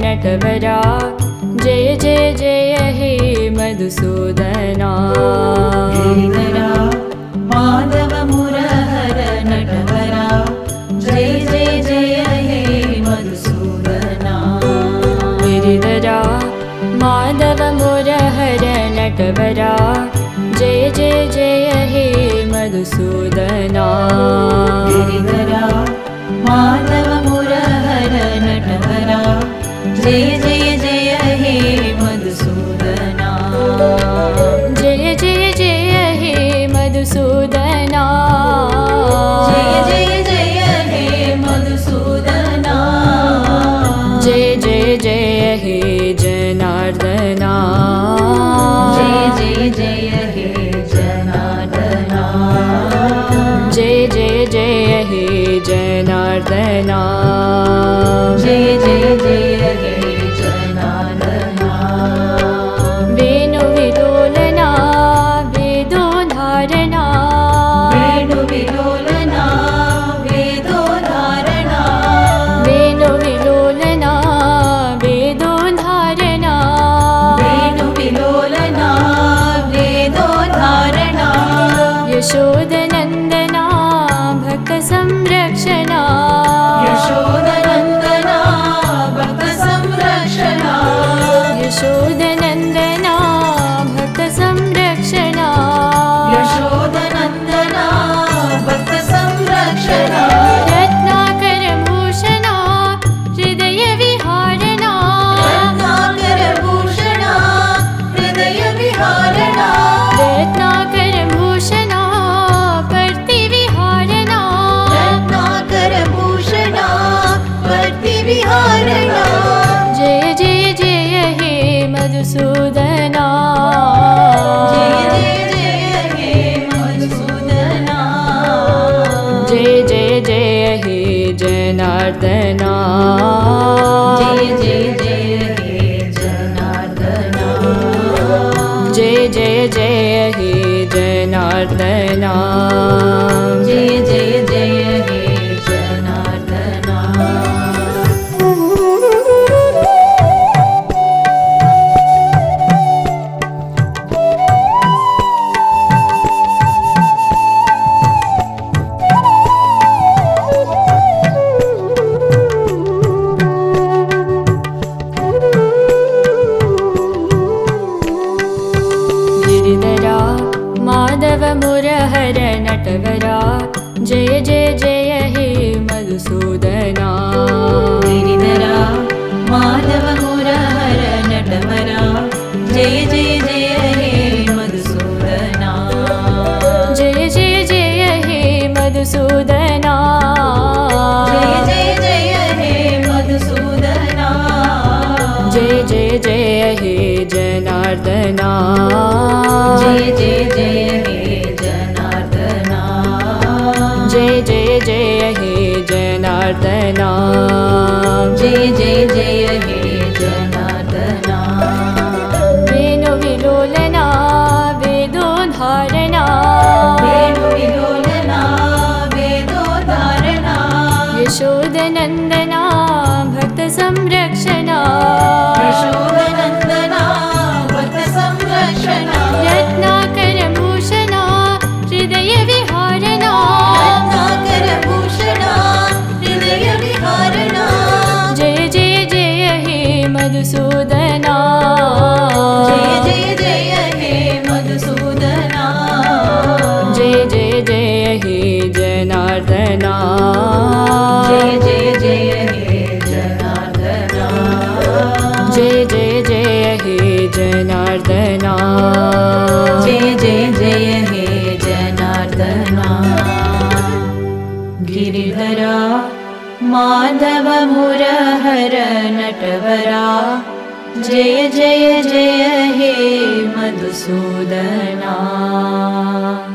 नटवरा जय जय जय हे मधुसूदना। गिरिधरा माधव मुरहर नटवरा जय जय जय हे मधुसूदना। गिरिधरा माधव मुरहर नटवरा जय जय जय हे मधुसूदना। गिरिधरा माधव मुरहर नटवरा जय जय जय हे मधुसूदना। जय जय जय हे मधुसूदना। जय जय जय हे मधुसूदना। जय जय जय हे जनार्दना। जय जय जय हे जनार्दना। जय जय जय हे जनार्दना। जय जय जय हे जनार्दना। वेणुविलोलना वेदोधारणा। वेणुविलोलना वेदोधारणा। वेणुविलोलना वेदोधारणा। वेणुविलोलना वेदोधारणा। यशोदनन्दना भक्तसंरक्षणा। यशोदनन्दना भक्तसंरक्षणा। यशोदनन्दना भक्तसंरक्षणा। यशोदनन्दना भक्तसंरक्षणा। रत्नाकरभूषणा हृदयविहारणा। रत्नाकरभूषणा हृदयविहारणा। रत्नाकरभूषणा पर्तिविहारणा। रत्नाकरभूषणा पर्तिविहारणा। जय जय जय हे मधुसूदना। जय जय जय हे मधुसूदना। जय जय जय हे जनार्दना। जय जय जय हे जनार्दना। जय जय जय हे जनार्दना। जय जय जय हे जनार्दना। गिरिधरा माधव मुरहर नटवरा जय जय जय हे मधुसूदना। गिरिधरा माधव मुरहर नटवरा जय जय जय हे मधुसूदना। जय जय जय हे मधुसूदना। जय जय जय हे मधुसूदना। जय जय जय हे जनार्दना। जय जय जय हे जनार्दना। जय जय जय हे जनार्दना। जय जय जय हे जनार्दना। वेणुविलोलना वेदोधारणा। वेणुविलोलना वेदोधारणा। यशोदनन्दना भक्तसंरक्षणा। यशोदनन्दना भक्तसंरक्षणा। रत्नाकरभूषणा हृदयविहारणा। रत्नाकरभूषणा हृदयविहारणा। जय जय जय हे मधुसूदना। जय जय जय हे मधुसूदना। जय जय जय हे जनार्दना। जय जय जय हे जनार्दना। जय जय जय हे जनार्दना। जय जय जय हे जनार्दना। गिरिधरा माधव मुरहर नटवरा जय जय जय हे मधुसूदना।